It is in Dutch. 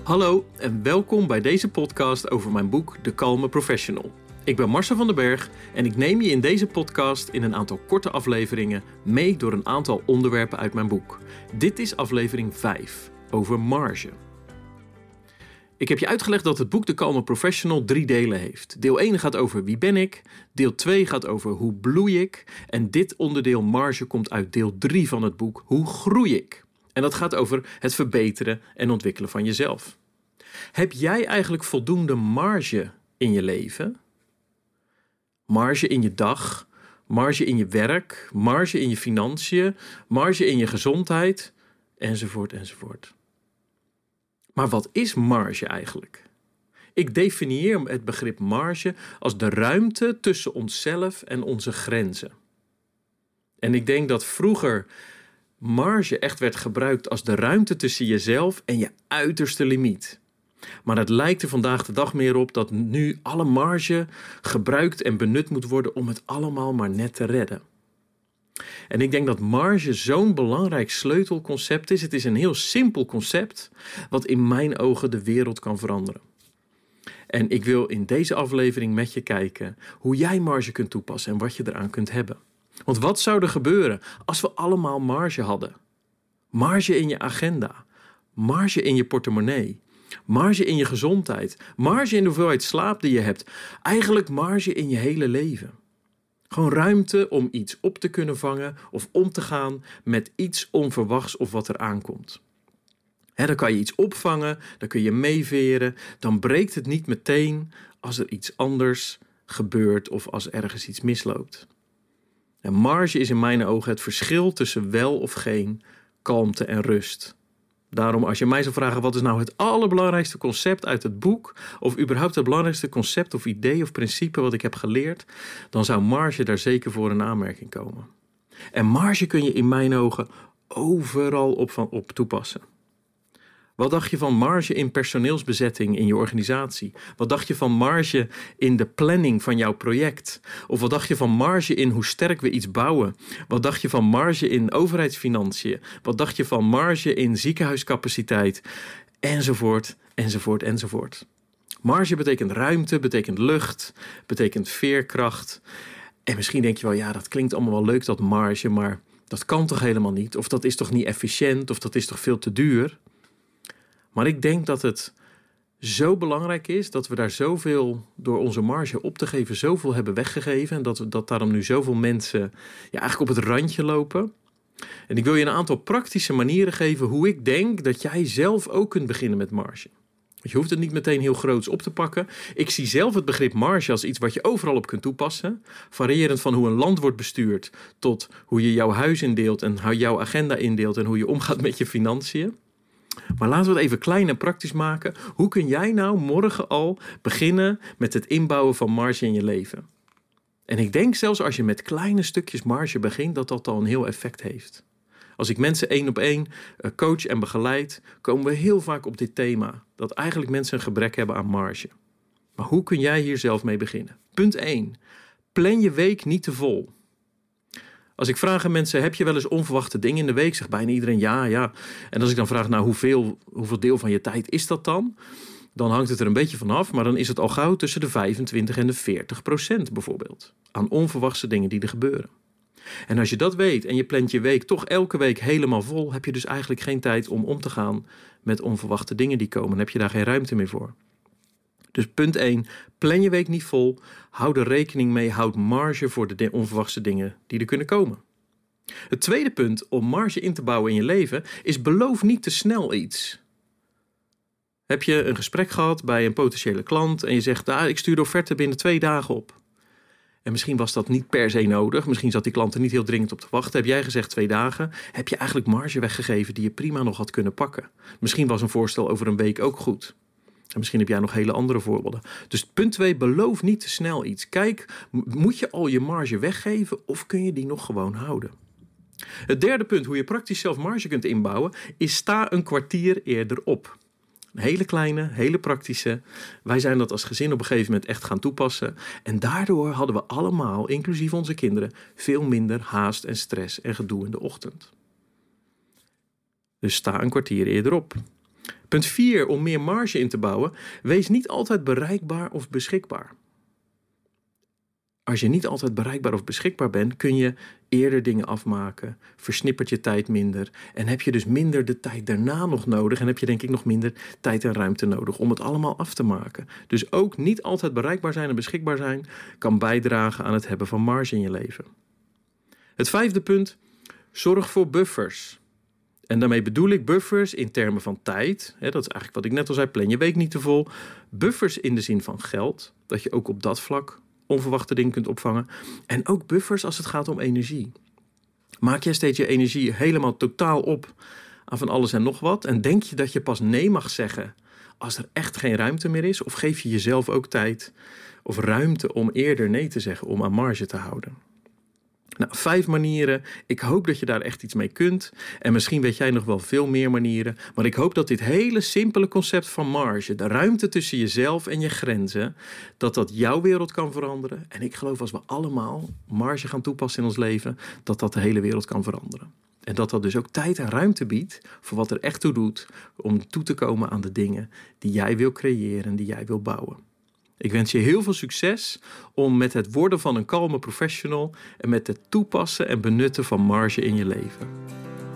Hallo en welkom bij deze podcast over mijn boek De Kalme Professional. Ik ben Marcel van den Berg en ik neem je in deze podcast in een aantal korte afleveringen mee door een aantal onderwerpen uit mijn boek. Dit is aflevering 5 over marge. Ik heb je uitgelegd dat het boek De Kalme Professional 3 delen heeft. Deel 1 gaat over wie ben ik, deel 2 gaat over hoe bloei ik en dit onderdeel marge komt uit deel 3 van het boek Hoe groei ik. En dat gaat over het verbeteren en ontwikkelen van jezelf. Heb jij eigenlijk voldoende marge in je leven? Marge in je dag, marge in je werk, marge in je financiën, marge in je gezondheid, enzovoort, enzovoort. Maar wat is marge eigenlijk? Ik definieer het begrip marge als de ruimte tussen onszelf en onze grenzen. En ik denk dat vroeger marge echt werd gebruikt als de ruimte tussen jezelf en je uiterste limiet. Maar het lijkt er vandaag de dag meer op dat nu alle marge gebruikt en benut moet worden om het allemaal maar net te redden. En ik denk dat marge zo'n belangrijk sleutelconcept is. Het is een heel simpel concept wat in mijn ogen de wereld kan veranderen. En ik wil in deze aflevering met je kijken hoe jij marge kunt toepassen en wat je eraan kunt hebben. Want wat zou er gebeuren als we allemaal marge hadden? Marge in je agenda, marge in je portemonnee, marge in je gezondheid, marge in de hoeveelheid slaap die je hebt. Eigenlijk marge in je hele leven. Gewoon ruimte om iets op te kunnen vangen of om te gaan met iets onverwachts of wat er aankomt. Dan kan je iets opvangen, dan kun je meeveren, dan breekt het niet meteen als er iets anders gebeurt of als ergens iets misloopt. En marge is in mijn ogen het verschil tussen wel of geen kalmte en rust. Daarom als je mij zou vragen wat is nou het allerbelangrijkste concept uit het boek, of überhaupt het belangrijkste concept of idee of principe wat ik heb geleerd, dan zou marge daar zeker voor in aanmerking komen. En marge kun je in mijn ogen overal op toepassen. Wat dacht je van marge in personeelsbezetting in je organisatie? Wat dacht je van marge in de planning van jouw project? Of wat dacht je van marge in hoe sterk we iets bouwen? Wat dacht je van marge in overheidsfinanciën? Wat dacht je van marge in ziekenhuiscapaciteit? Enzovoort, enzovoort, enzovoort. Marge betekent ruimte, betekent lucht, betekent veerkracht. En misschien denk je wel, ja, dat klinkt allemaal wel leuk, dat marge, maar dat kan toch helemaal niet? Of dat is toch niet efficiënt? Of dat is toch veel te duur? Maar ik denk dat het zo belangrijk is dat we daar zoveel door onze marge op te geven, zoveel hebben weggegeven. En dat daarom nu zoveel mensen eigenlijk op het randje lopen. En ik wil je een aantal praktische manieren geven hoe ik denk dat jij zelf ook kunt beginnen met marge. Want je hoeft het niet meteen heel groots op te pakken. Ik zie zelf het begrip marge als iets wat je overal op kunt toepassen. Variërend van hoe een land wordt bestuurd tot hoe je jouw huis indeelt en hoe jouw agenda indeelt en hoe je omgaat met je financiën. Maar laten we het even klein en praktisch maken. Hoe kun jij nou morgen al beginnen met het inbouwen van marge in je leven? En ik denk zelfs als je met kleine stukjes marge begint, dat dat al een heel effect heeft. Als ik mensen 1-op-1 coach en begeleid, komen we heel vaak op dit thema. Dat eigenlijk mensen een gebrek hebben aan marge. Maar hoe kun jij hier zelf mee beginnen? Punt 1. Plan je week niet te vol. Als ik vraag aan mensen, heb je wel eens onverwachte dingen in de week? Zegt bijna iedereen ja. En als ik dan vraag, nou hoeveel deel van je tijd is dat dan? Dan hangt het er een beetje vanaf, maar dan is het al gauw tussen de 25 en de 40% bijvoorbeeld. Aan onverwachte dingen die er gebeuren. En als je dat weet en je plant je week toch elke week helemaal vol, heb je dus eigenlijk geen tijd om te gaan met onverwachte dingen die komen. Dan heb je daar geen ruimte meer voor. Dus punt 1, plan je week niet vol, hou er rekening mee, houd marge voor de onverwachte dingen die er kunnen komen. Het tweede punt om marge in te bouwen in je leven is beloof niet te snel iets. Heb je een gesprek gehad bij een potentiële klant en je zegt, ik stuur de offerte binnen 2 dagen op. En misschien was dat niet per se nodig, misschien zat die klant er niet heel dringend op te wachten. Heb jij gezegd 2 dagen, heb je eigenlijk marge weggegeven die je prima nog had kunnen pakken. Misschien was een voorstel over een week ook goed. En misschien heb jij nog hele andere voorbeelden. Dus punt 2, beloof niet te snel iets. Kijk, moet je al je marge weggeven of kun je die nog gewoon houden? Het derde punt, hoe je praktisch zelf marge kunt inbouwen, is sta een kwartier eerder op. Een hele kleine, hele praktische. Wij zijn dat als gezin op een gegeven moment echt gaan toepassen. En daardoor hadden we allemaal, inclusief onze kinderen, veel minder haast en stress en gedoe in de ochtend. Dus sta een kwartier eerder op. Punt 4, om meer marge in te bouwen. Wees niet altijd bereikbaar of beschikbaar. Als je niet altijd bereikbaar of beschikbaar bent, kun je eerder dingen afmaken, versnippert je tijd minder en heb je dus minder de tijd daarna nog nodig en heb je denk ik nog minder tijd en ruimte nodig om het allemaal af te maken. Dus ook niet altijd bereikbaar zijn en beschikbaar zijn kan bijdragen aan het hebben van marge in je leven. Het 5e punt, zorg voor buffers. En daarmee bedoel ik buffers in termen van tijd. Dat is eigenlijk wat ik net al zei, plan je week niet te vol. Buffers in de zin van geld, dat je ook op dat vlak onverwachte dingen kunt opvangen. En ook buffers als het gaat om energie. Maak jij steeds je energie helemaal totaal op aan van alles en nog wat? En denk je dat je pas nee mag zeggen als er echt geen ruimte meer is? Of geef je jezelf ook tijd of ruimte om eerder nee te zeggen, om aan marge te houden? Nou, 5 manieren. Ik hoop dat je daar echt iets mee kunt. En misschien weet jij nog wel veel meer manieren. Maar ik hoop dat dit hele simpele concept van marge, de ruimte tussen jezelf en je grenzen, dat jouw wereld kan veranderen. En ik geloof als we allemaal marge gaan toepassen in ons leven, dat de hele wereld kan veranderen. En dat dus ook tijd en ruimte biedt voor wat er echt toe doet om toe te komen aan de dingen die jij wil creëren en die jij wil bouwen. Ik wens je heel veel succes om met het worden van een kalme professional en met het toepassen en benutten van marge in je leven.